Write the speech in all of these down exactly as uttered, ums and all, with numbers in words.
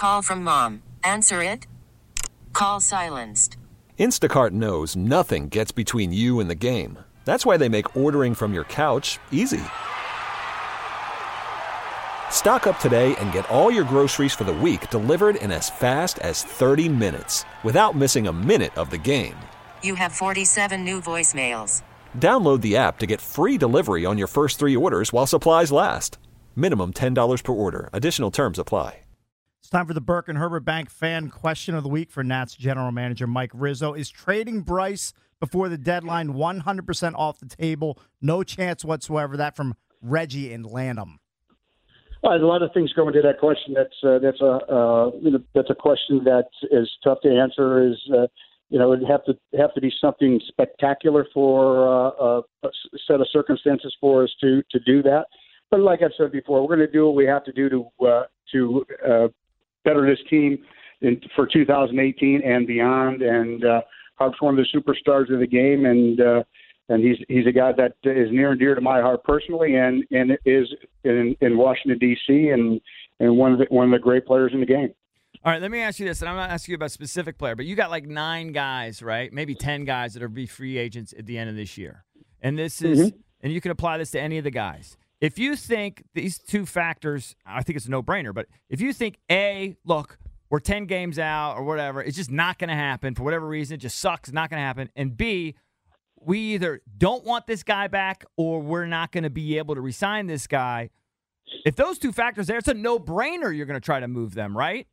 Call from mom. Answer it. Call silenced. Instacart knows nothing gets between you and the game. That's why they make ordering from your couch easy. Stock up today and get all your groceries for the week delivered in as fast as thirty minutes without missing a minute of the game. You have forty-seven new voicemails. Download the app to get free delivery on your first three orders while supplies last. Minimum ten dollars per order. Additional terms apply. It's time for the Burke and Herbert Bank fan question of the week for Nats general manager Mike Rizzo. Is trading Bryce before the deadline one hundred percent off the table? No chance whatsoever. That from Reggie in Lanham. Well, there's a lot of things go into that question. That's uh, that's a uh, you know, that's a question that is tough to answer. Is uh, you know it'd have to have to be something spectacular for uh, a set of circumstances for us to to do that. But like I've said before, we're going to do what we have to do to uh, to uh, better this team in, for two thousand eighteen and beyond, and uh, Harp's one of the superstars of the game, and uh, and he's he's a guy that is near and dear to my heart personally, and, and is in, in Washington D C and and one of the one of the great players in the game. All right, let me ask you this, and I'm not asking you about a specific player, but you got like nine guys, right? Maybe ten guys that are be free agents at the end of this year, and this is mm-hmm. and you can apply this to any of the guys. If you think these two factors, I think it's a no-brainer, but if you think, A, look, we're ten games out or whatever, it's just not going to happen for whatever reason, it just sucks, it's not going to happen, and B, we either don't want this guy back or we're not going to be able to re-sign this guy, if those two factors there, it's a no-brainer you're going to try to move them, right?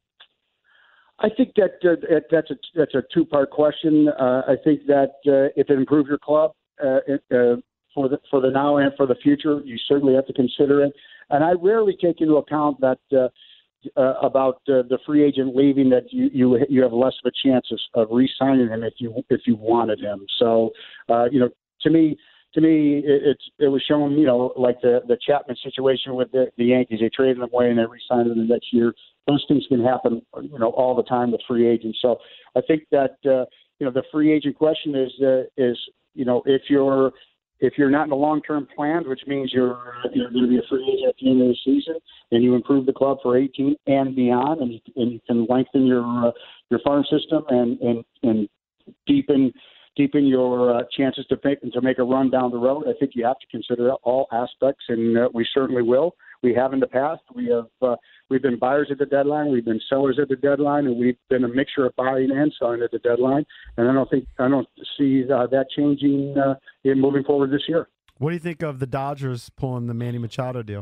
I think that uh, that's, a, that's a two-part question. Uh, I think that uh, if it improves your club, uh, it, uh, For the for the now and for the future, you certainly have to consider it. And I rarely take into account that uh, uh, about uh, the free agent leaving, that you, you you have less of a chance of, of re-signing him if you if you wanted him. So uh, you know, to me, to me, it, it's it was shown, you know, like the the Chapman situation with the, the Yankees. They traded him away and they re-signed him the next year. Those things can happen, you know, all the time with free agents. So I think that uh, you know the free agent question is uh, is you know if you're If you're not in the long-term plans, which means you're you're going to be a free agent at the end of the season, and you improve the club for eighteen and beyond, and you, and you can lengthen your uh, your farm system and and, and deepen deepen your uh, chances to make to make a run down the road. I think you have to consider all aspects, and uh, we certainly will. We have in the past. We have uh, we've been buyers at the deadline. We've been sellers at the deadline, and we've been a mixture of buying and selling at the deadline. And I don't think I don't see uh, that changing uh, in moving forward this year. What do you think of the Dodgers pulling the Manny Machado deal?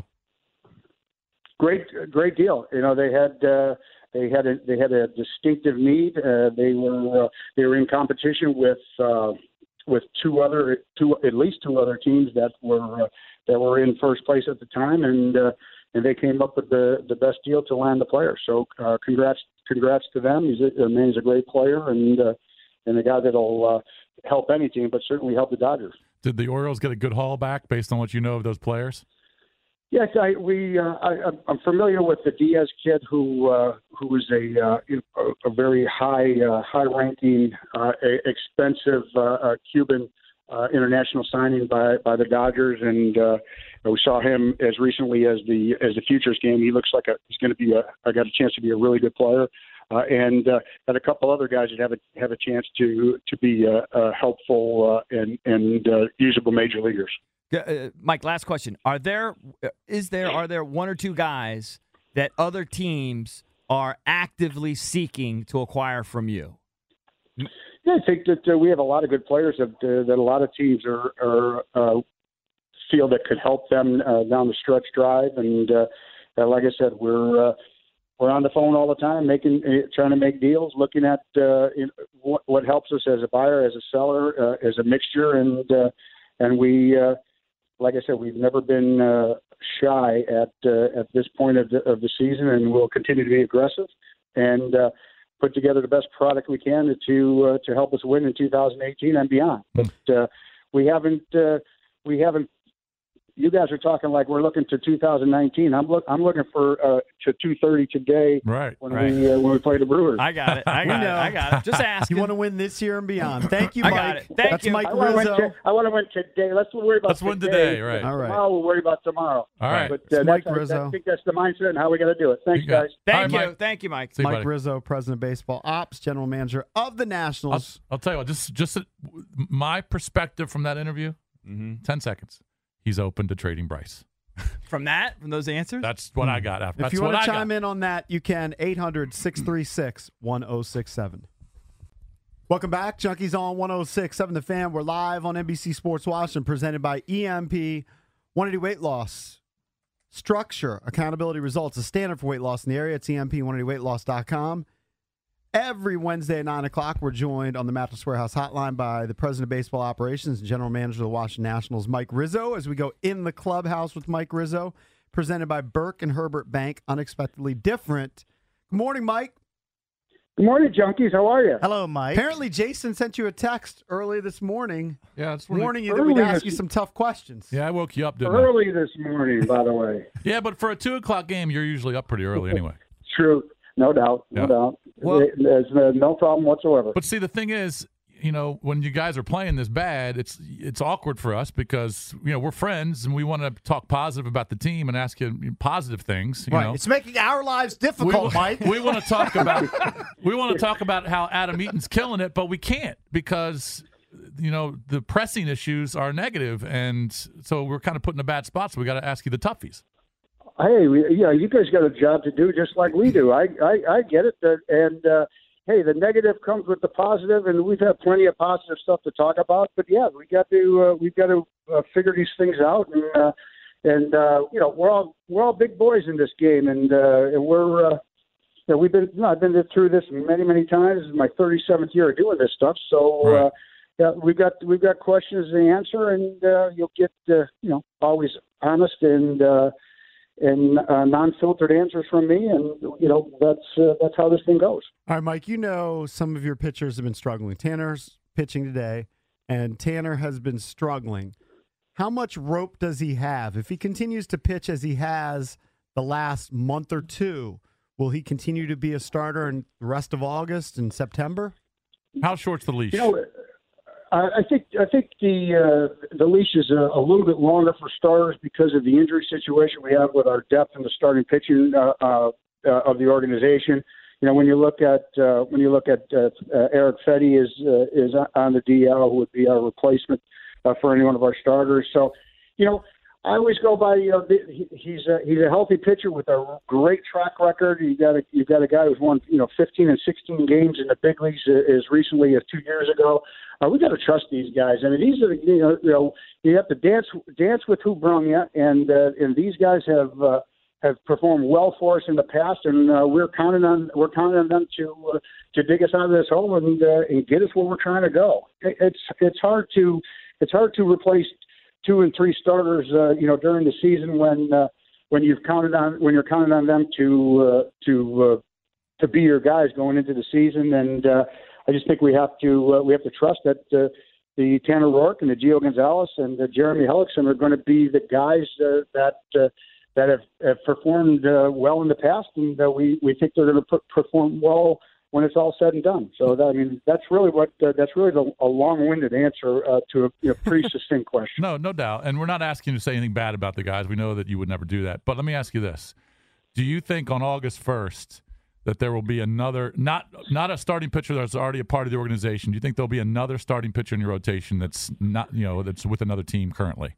Great, great deal. You know, they had uh, they had a they had a distinctive need. Uh, they were uh, they were in competition with. Uh, with two other, two at least two other teams that were uh, that were in first place at the time, and uh, and they came up with the, the best deal to land the player. So uh, congrats, congrats to them. He's a, I mean, he's a great player, and uh, and a guy that'll uh, help any team, but certainly help the Dodgers. Did the Orioles get a good haul back based on what you know of those players? Yes, I we uh, I, I'm familiar with the Diaz kid, who uh, who was a uh, a very high uh, high ranking, uh, expensive uh, uh, Cuban uh, international signing by, by the Dodgers, and uh, we saw him as recently as the as the Futures game. He looks like a, he's going to be a I got a chance to be a really good player, uh, and uh, had a couple other guys that have a have a chance to to be uh, uh, helpful uh, and and uh, usable major leaguers. Uh, Mike, last question. Are there is there are there one or two guys that other teams are actively seeking to acquire from you? Yeah, I think that uh, we have a lot of good players that uh, that a lot of teams are, are uh, feel that could help them uh, down the stretch drive. And uh, uh, like I said, we're uh, we're on the phone all the time, making uh, trying to make deals, looking at uh, in, what, what helps us as a buyer, as a seller, uh, as a mixture, and uh, and we. Uh, Like I said, we've never been uh, shy at uh, at this point of the, of the season, and we'll continue to be aggressive and uh, put together the best product we can to uh, to help us win in two thousand eighteen and beyond. But uh, we haven't uh, we haven't you guys are talking like we're looking to two thousand nineteen. I'm look I'm looking for uh, to two thirty today. Right. When right. we uh, when we play the Brewers. I got it. I got it. I got it. Just ask. You want to win this year and beyond. Thank you, I Mike. got it. Thank That's you. Mike I want to Rizzo. win. I want to win today. Let's worry about Let's today. win today, right. All right. Tomorrow we'll worry about tomorrow. All right. But It's uh, Mike that's, Rizzo. I think that's the mindset and how we got to do it. Thanks, You got guys. it. Thank All you. right, Mike. Thank you, Mike. See you, Mike buddy. Rizzo, President of Baseball Ops, General Manager of the I'll, Nationals. I'll tell you what, just just my perspective from that interview, Mm-hmm. ten seconds. He's open to trading Bryce. From that, from those answers? That's what I got. After. If That's you what want I to chime got. in on that, you can eight hundred, six three six, one oh six seven. Welcome back. Junkies on one oh six point seven The Fan. We're live on N B C Sports Washington, presented by E M P. one eighty Weight Loss. Structure, accountability, results. A standard for weight loss in the area. It's E M P one eighty weight loss dot com. Every Wednesday at nine o'clock, we're joined on the Mattress Warehouse hotline by the President of Baseball Operations and General Manager of the Washington Nationals, Mike Rizzo, as we go in the clubhouse with Mike Rizzo, presented by Burke and Herbert Bank, unexpectedly different. Good morning, Mike. Good morning, junkies. How are you? Hello, Mike. Apparently, Jason sent you a text early this morning Yeah, it's warning you that we'd Early ask this- you some tough questions. Yeah, I woke you up, didn't I? Early this morning, by the way. Yeah, but for a two o'clock game, you're usually up pretty early anyway. True. No doubt. No Yeah. doubt. Well- There's uh, no problem whatsoever. But see, the thing is, you know, when you guys are playing this bad, it's it's awkward for us because you know we're friends and we want to talk positive about the team and ask you positive things. You Right. know, It's making our lives we, difficult, Mike. we want to talk about we want to talk about how Adam Eaton's killing it, but we can't because you know the pressing issues are negative, and so we're kind of put in a bad spot. So we got to ask you the toughies. Hey, we, yeah, you guys got a job to do just like we do. I I, I get it. That, and, uh, hey, the negative comes with the positive, and we've had plenty of positive stuff to talk about. But, yeah, we got to uh, we've got to uh, figure these things out. And, uh, and uh, you know, we're all we're all big boys in this game, and, uh, and we're uh, you know, we've been you know, I've been through this many, many times. This is my thirty-seventh year of doing this stuff. So, Right. uh, yeah, we've got we've got questions to answer, and uh, you'll get uh, you know always honest and uh, and uh, non-filtered answers from me, and you know that's uh, that's how this thing goes. All right, Mike, you know some of your pitchers have been struggling. Tanner's pitching today, and Tanner has been struggling. How much rope does he have? If he continues to pitch as he has the last month or two, will he continue to be a starter in the rest of August and September? How short's the leash? You know, I, I think I think the uh, the leash is a, a little bit longer for starters because of the injury situation we have with our depth in the starting pitching uh, uh, uh, of the organization. You know, when you look at uh, when you look at uh, uh, Eric Fetty is uh, is on the D L, who would be our replacement uh, for any one of our starters. So, you know, I always go by. You know, the, he, he's a he's a healthy pitcher with a great track record. You got a you got a guy who's won you know fifteen and sixteen games in the big leagues as recently as two years ago. Uh, we got to trust these guys. I mean, these are the, you know you know you have to dance dance with who brung you, and uh, and these guys have. Uh, have performed well for us in the past, and uh, we're counting on we're counting on them to uh, to dig us out of this hole and, uh, and get us where we're trying to go. It, it's it's hard to it's hard to replace two and three starters, uh, you know, during the season when uh, when you've counted on when you're counting on them to uh, to uh, to be your guys going into the season. And uh, I just think we have to uh, we have to trust that. Uh, the Tanner Roark and the Gio Gonzalez and the Jeremy Hellickson are going to be the guys uh, that. Uh, that have, have performed uh, well in the past, and uh, we, we think they're going to perform well when it's all said and done. So, that, I mean, that's really what uh, that's really the, a long-winded answer uh, to a you know, pretty succinct question. No, no doubt. And we're not asking you to say anything bad about the guys. We know that you would never do that. But let me ask you this. Do you think on August first that there will be another, not not a starting pitcher that's already a part of the organization, do you think there'll be another starting pitcher in your rotation that's not, you know, that's with another team currently?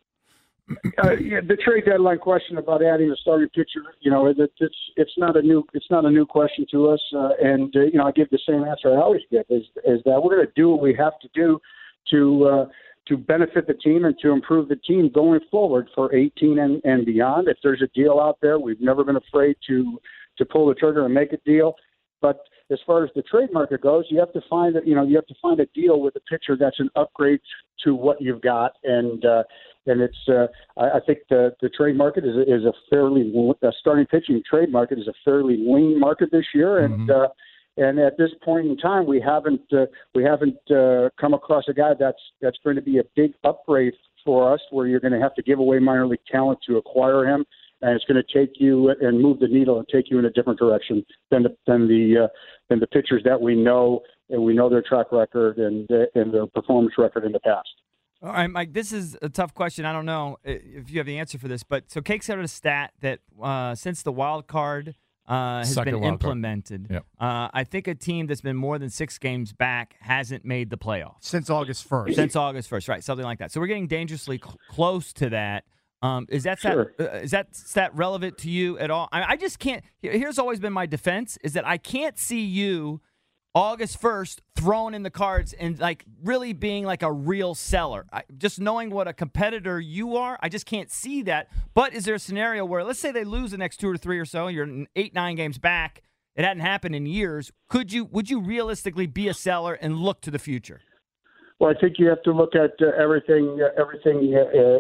Uh, yeah, the trade deadline question about adding a starting pitcher, you know, it, it's it's not a new it's not a new question to us, uh, and uh, you know, I give the same answer I always give: is is that we're going to do what we have to do to uh, to benefit the team and to improve the team going forward for eighteen and, and beyond. If there's a deal out there, we've never been afraid to to pull the trigger and make a deal. But as far as the trade market goes, you have to find that you know you have to find a deal with a pitcher that's an upgrade to what you've got, and uh, and it's uh, I, I think the the trade market is is a fairly uh, starting pitching trade market is a fairly lean market this year, and Mm-hmm. uh, and at this point in time, we haven't uh, we haven't uh, come across a guy that's that's going to be a big upgrade for us, where you're going to have to give away minor league talent to acquire him, and it's going to take you and move the needle and take you in a different direction than the than the uh, than the pitchers that we know, and we know their track record and uh, and their performance record in the past. All right, Mike, this is a tough question. I don't know if you have the answer for this, but so Cake's out a stat that uh, since the wild card uh, has Second been wild implemented, Yep. uh, I think a team that's been more than six games back hasn't made the playoffs. Since August first. Since August first, right, something like that. So we're getting dangerously cl- close to that. Um, is that stat, Sure. uh, is that stat relevant to you at all? I, I just can't. Here's always been my defense: is that I can't see you August first throwing in the cards and like really being like a real seller. I, just knowing what a competitor you are, I just can't see that. But is there a scenario where, let's say they lose the next two or three or so, you're eight, nine games back, it hadn't happened in years. Could you, would you realistically be a seller and look to the future? Well, I think you have to look at uh, everything, uh, everything uh,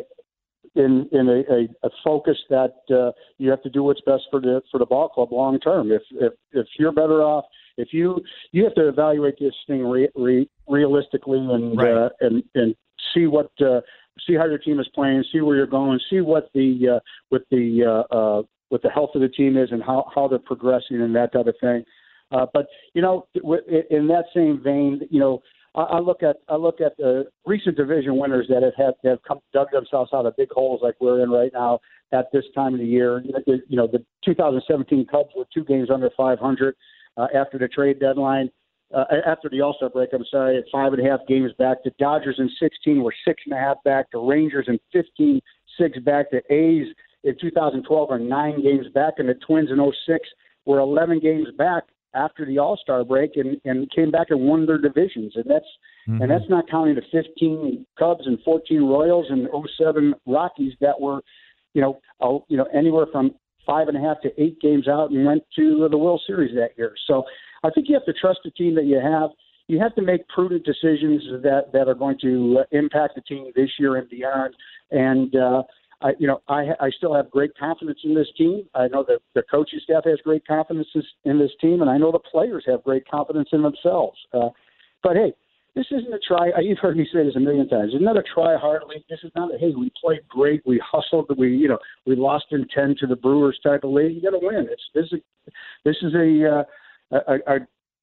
in in a, a, a focus that uh, you have to do what's best for the for the ball club long term. If if if you're better off, if you you have to evaluate this thing re, re, realistically and Right. uh, and and see what uh, see how your team is playing, see where you're going, see what the uh, what the uh, uh, what the health of the team is and how how they're progressing and that type of thing. Uh, but you know, in that same vein, you know. I look at I look at the recent division winners that have had that have come dug themselves out of big holes like we're in right now at this time of the year. You know, the two thousand seventeen Cubs were two games under five hundred uh, after the trade deadline, uh, after the All-Star break. I'm sorry, at five and a half games back. The Dodgers in sixteen were six and a half back. The Rangers in fifteen six back. The A's in two thousand twelve are nine games back, and the Twins in oh six were eleven games back after the All-Star break and, and came back and won their divisions. And that's mm-hmm. and that's not counting the fifteen Cubs and fourteen Royals and oh seven Rockies that were, you know, uh, you know, anywhere from five and a half to eight games out and went to the World Series that year. So I think you have to trust the team that you have. You have to make prudent decisions that, that are going to uh, impact the team this year and beyond. And, uh, I, you know, I, I still have great confidence in this team. I know that the coaching staff has great confidence in this team, and I know the players have great confidence in themselves. Uh, but, hey, this isn't a try. You've heard me say this a million times. It's not a try hard league. This is not a, hey, we played great. We hustled. We, you know, we lost in ten to the Brewers type of league. You got to win. It's this is this is a uh, a, a,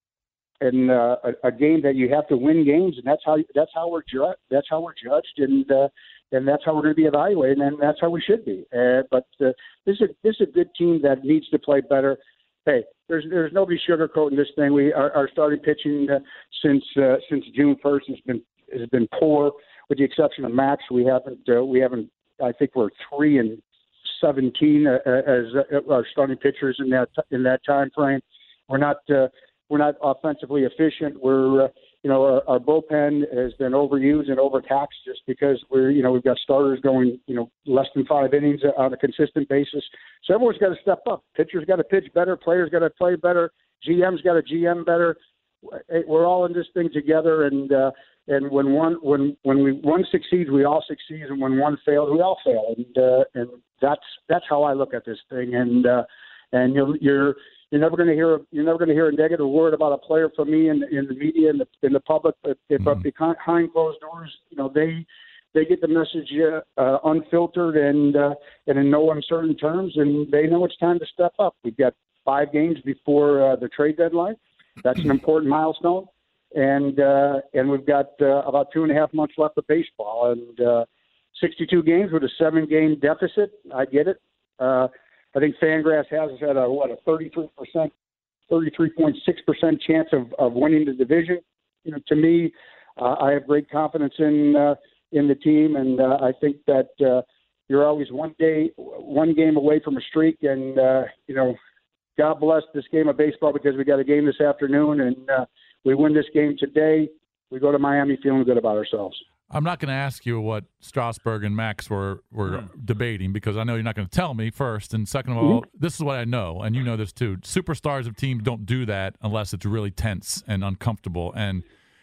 and uh, a, a game that you have to win games, and that's how that's how we're ju- that's how we're judged, and uh, and that's how we're going to be evaluated, and that's how we should be. Uh, but uh, this is a, this is a good team that needs to play better. Hey, there's there's nobody sugarcoating this thing. We our, our starting pitching uh, since uh, since June first has been has been poor, with the exception of Max. We haven't uh, we haven't. I think we're three and seventeen uh, as uh, our starting pitchers in that in that time frame. We're not. Uh, We're not offensively efficient. We're, uh, you know, our, our bullpen has been overused and overtaxed just because we're, you know, we've got starters going, you know, less than five innings on a consistent basis. So everyone's got to step up. Pitchers got to pitch better. Players got to play better. G M's got to G M better. We're all in this thing together. And uh, and when one when when we one succeeds, we all succeed, and when one fails, we all fail. And uh, and that's that's how I look at this thing. And uh, and you're you're. You're never going to hear you're never going to hear a negative word about a player from me in, in the media and the, in the public. But if mm-hmm. behind closed doors, you know they they get the message uh, uh, unfiltered and uh, and in no uncertain terms, and they know it's time to step up. We've got five games before uh, the trade deadline. That's an important milestone, and uh, and we've got uh, about two and a half months left of baseball, and uh, sixty-two games with a seven-game deficit. I get it. Uh, I think Fangraphs has us at a what a thirty-three percent, thirty-three point six percent chance of, of winning the division. You know, to me, uh, I have great confidence in uh, in the team, and uh, I think that uh, you're always one day, one game away from a streak. And uh, you know, God bless this game of baseball because we got a game this afternoon, and uh, we win this game today. We go to Miami feeling good about ourselves. I'm not going to ask you what Strasburg and Max were, were mm. debating because I know you're not going to tell me, first. And second of all, mm-hmm. this is what I know, and you know this too. Superstars of teams don't do that unless it's really tense and uncomfortable. And,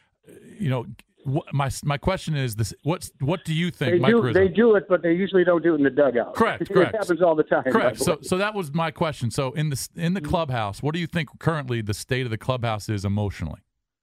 you know, wh- my my question is, this: what's what do you think, they Mike do, Rizzo? They do it, but they usually don't do it in the dugout. Correct, correct. It happens all the time. Correct. So so that was my question. So in the, in the clubhouse, what do you think currently the state of the clubhouse is emotionally?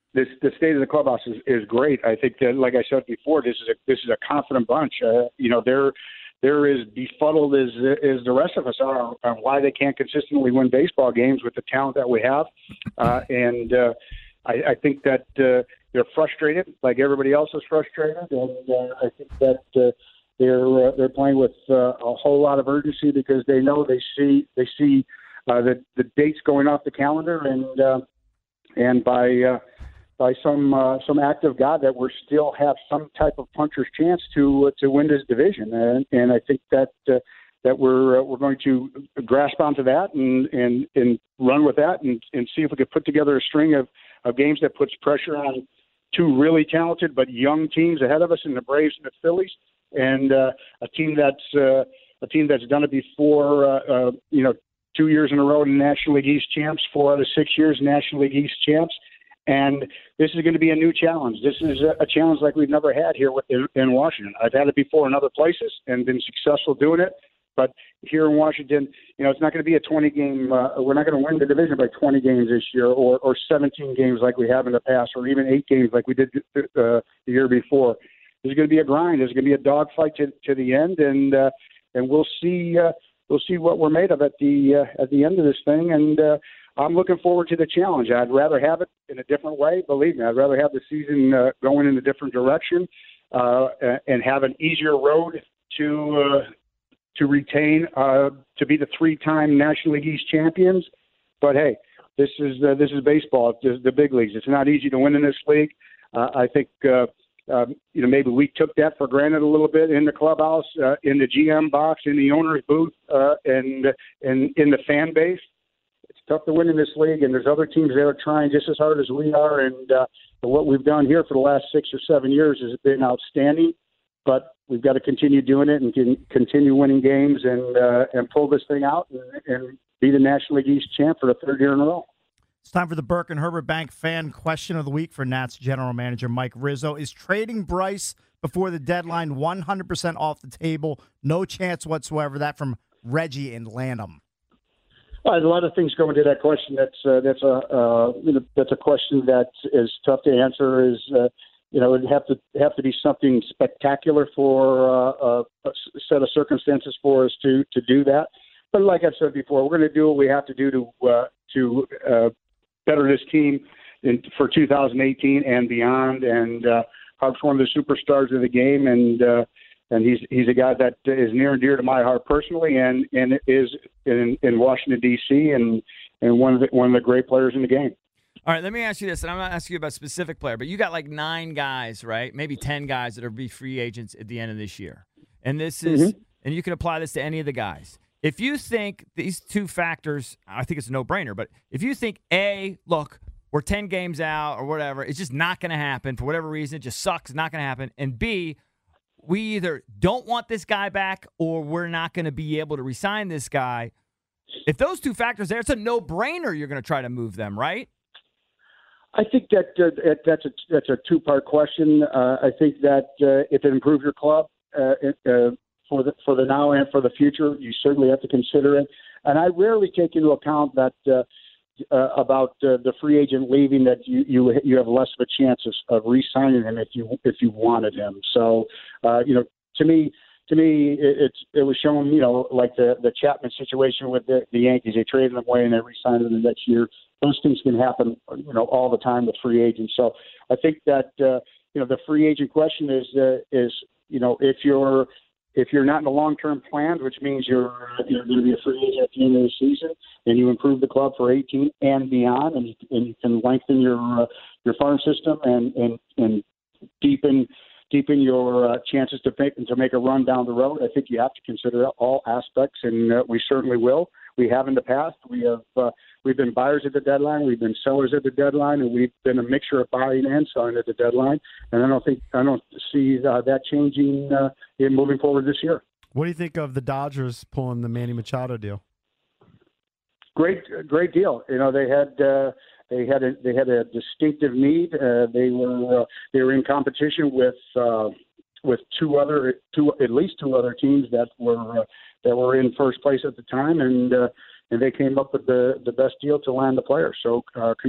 this the state of the clubhouse is, is great. I think that, like I said before, this is a this is a confident bunch. Uh, you know, they're they're as befuddled as as the rest of us are on why they can't consistently win baseball games with the talent that we have, uh, and uh, I, I think that uh, they're frustrated, like everybody else is frustrated, and uh, I think that uh, they're uh, they're playing with uh, a whole lot of urgency because they know they see they see uh, the the dates going off the calendar, and uh, and by uh, by some uh, some act of God that we still have some type of puncher's chance to uh, to win this division, and and I think that uh, that we're uh, we're going to grasp onto that and and, and run with that and, and see if we could put together a string of, of games that puts pressure on two really talented but young teams ahead of us in the Braves and the Phillies, and uh, a team that's uh, a team that's done it before. Uh, uh, you know, two years in a row in National League East champs, four out of six years National League East champs. And this is going to be a new challenge. This is a challenge like we've never had here in Washington. I've had it before in other places and been successful doing it. But here in Washington, you know, it's not going to be a twenty-game uh, – we're not going to win the division by twenty games this year or, or seventeen games like we have in the past or even eight games like we did uh, the year before. There's going to be a grind. There's going to be a dogfight to, to the end, and uh, and we'll see uh, we'll see what we're made of at the uh, at the end of this thing. And uh, I'm looking forward to the challenge. I'd rather have it in a different way. Believe me, I'd rather have the season uh, going in a different direction uh, and have an easier road to uh, to retain uh, to be the three-time National League East champions. But hey, this is uh, this is baseball. It's the big leagues. It's not easy to win in this league. Uh, I think uh, uh, you know maybe we took that for granted a little bit in the clubhouse, uh, in the G M box, in the owner's booth, uh, and and in the fan base. It's tough to win in this league, and there's other teams that are trying just as hard as we are. And uh, what we've done here for the last six or seven years has been outstanding. But we've got to continue doing it and can continue winning games and uh, and pull this thing out and, and be the National League East champ for the third year in a row. It's time for the Burke and Herbert Bank fan question of the week for Nats general manager Mike Rizzo. Is trading Bryce before the deadline one hundred percent off the table? No chance whatsoever. That from Reggie in Lanham. Well, there's a lot of things go into that question. That's uh, that's a uh, you know, that's a question that is tough to answer. Is uh, you know, it'd have to have to be something spectacular for uh, a set of circumstances for us to to do that. But like I've said before, we're going to do what we have to do to uh, to uh, better this team in, for two thousand eighteen and beyond. And uh, Harp's one of the superstars of the game, and uh, and he's he's a guy that is near and dear to my heart personally, and and is in, in Washington D C and and one of the, one of the great players in the game. All right, let me ask you this, and I'm not asking you about a specific player, but you got like nine guys, right? Maybe ten guys that are be free agents at the end of this year. And this is, mm-hmm. and you can apply this to any of the guys. If you think these two factors, I think it's a no-brainer, but if you think, A, look, we're ten games out or whatever, it's just not going to happen for whatever reason, it just sucks, it's not going to happen, and B, we either don't want this guy back or we're not going to be able to re-sign this guy. If those two factors there, it's a no-brainer you're going to try to move them, right? I think that uh, that's a that's a two part question. Uh, I think that uh, if it improves your club uh, uh, for the for the now and for the future, you certainly have to consider it. And I rarely take into account that uh, uh, about uh, the free agent leaving, that you, you you have less of a chance of, of re-signing him if you if you wanted him. So uh, you know, to me. To me, it, it's it was shown, you know, like the, the Chapman situation with the, the Yankees. They traded him away and they re-signed him the next year. Those things can happen, you know, all the time with free agents. So I think that uh, you know the free agent question is uh, is you know if you're if you're not in the long term plans, which means you're you're going to be a free agent at the end of the season, and you improve the club for eighteen and beyond, and you, and you can lengthen your uh, your farm system and and and deepen. deepen your uh, chances to make, to make a run down the road. I think you have to consider all aspects, and uh, we certainly will. We have in the past. We have uh, we've been buyers at the deadline. We've been sellers at the deadline, and we've been a mixture of buying and selling at the deadline. And I don't think I don't see uh, that changing uh, in moving forward this year. What do you think of the Dodgers pulling the Manny Machado deal? Great, great deal. You know, they had. Uh, They had a they had a distinctive need. Uh, they were uh, they were in competition with uh, with two other two at least two other teams that were uh, that were in first place at the time, and uh, and they came up with the, the best deal to land the player. So uh, congrats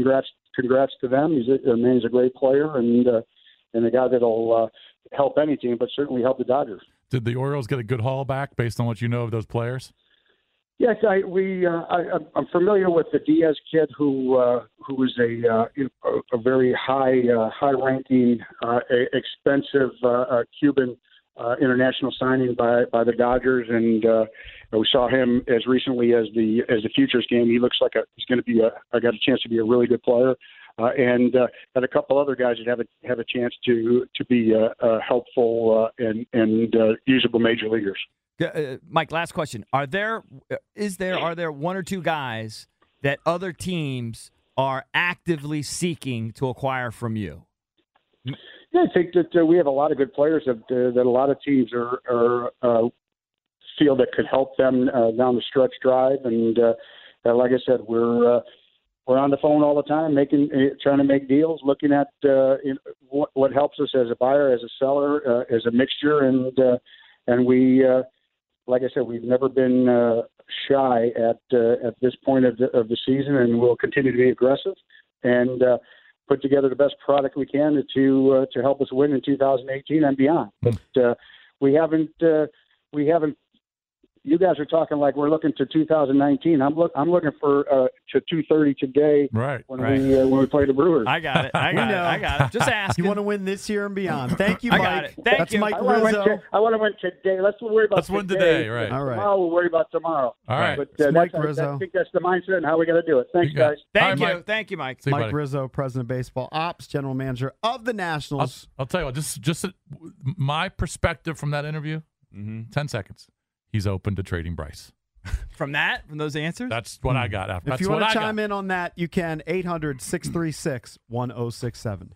congrats to them. He's a, I mean, he's a great player and uh, and a guy that'll uh, help any team, but certainly help the Dodgers. Did the Orioles get a good haul back based on what you know of those players? Yes, I, we. Uh, I, I'm familiar with the Diaz kid, who uh, who was a uh, a, a very high uh, high ranking, uh, expensive uh, uh, Cuban uh, international signing by by the Dodgers, and uh, we saw him as recently as the as the Futures game. He looks like a, he's going to be a. I got a chance to be a really good player, uh, and uh, got a couple other guys that have a have a chance to to be uh, uh, helpful uh, and and uh, usable major leaguers. Uh, Mike, last question. Are there is there are there one or two guys that other teams are actively seeking to acquire from you? Yeah, I think that uh, we have a lot of good players that uh, that a lot of teams are, are uh, feel that could help them uh, down the stretch drive, and uh, uh, like I said, we're uh, we're on the phone all the time, making uh, trying to make deals, looking at uh, you know, what, what helps us as a buyer, as a seller, uh, as a mixture, and uh, and we. Uh, Like I said, we've never been uh, shy at uh, at this point of the, of the season, and we'll continue to be aggressive and uh, put together the best product we can to uh, to help us win in two thousand eighteen and beyond. But uh, we haven't uh, we haven't. You guys are talking like we're looking to two thousand nineteen. I'm look I'm looking for uh, to two thirty today. Right. When right. we uh, when we play the Brewers. I got it. I got it. I got it. Just ask. You want to win this year and beyond. Thank you, I Mike. got it. Thank That's you. Mike I want, to Rizzo. win, I want to win today. Let's worry about Let's today. win today, right. All right. Tomorrow we'll worry about tomorrow. All right. But It's uh, Mike that's, Rizzo. I think that's the mindset and how we got to do it. Thanks, You got it. guys. Thank All right, you. Mike. Thank you, Mike. See you, Mike buddy. Rizzo, President of Baseball Ops, General Manager of the I'll, Nationals. I'll tell you what, just just uh, my perspective from that interview, Mm-hmm. ten seconds. He's open to trading Bryce. From that, from those answers, That's what I got. After. If That's you what want I to chime got. in on that, you can eight hundred, six three six, one oh six seven.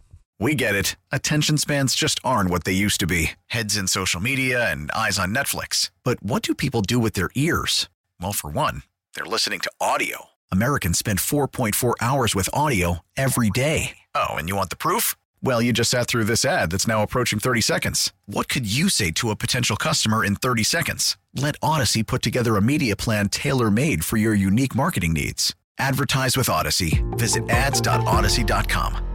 We get it. Attention spans just aren't what they used to be. Heads in social media and eyes on Netflix. But what do people do with their ears? Well, for one, they're listening to audio. Americans spend four point four hours with audio every day. Oh, and you want the proof? Well, you just sat through this ad that's now approaching thirty seconds. What could you say to a potential customer in thirty seconds? Let Odyssey put together a media plan tailor-made for your unique marketing needs. Advertise with Odyssey. Visit ads dot odyssey dot com.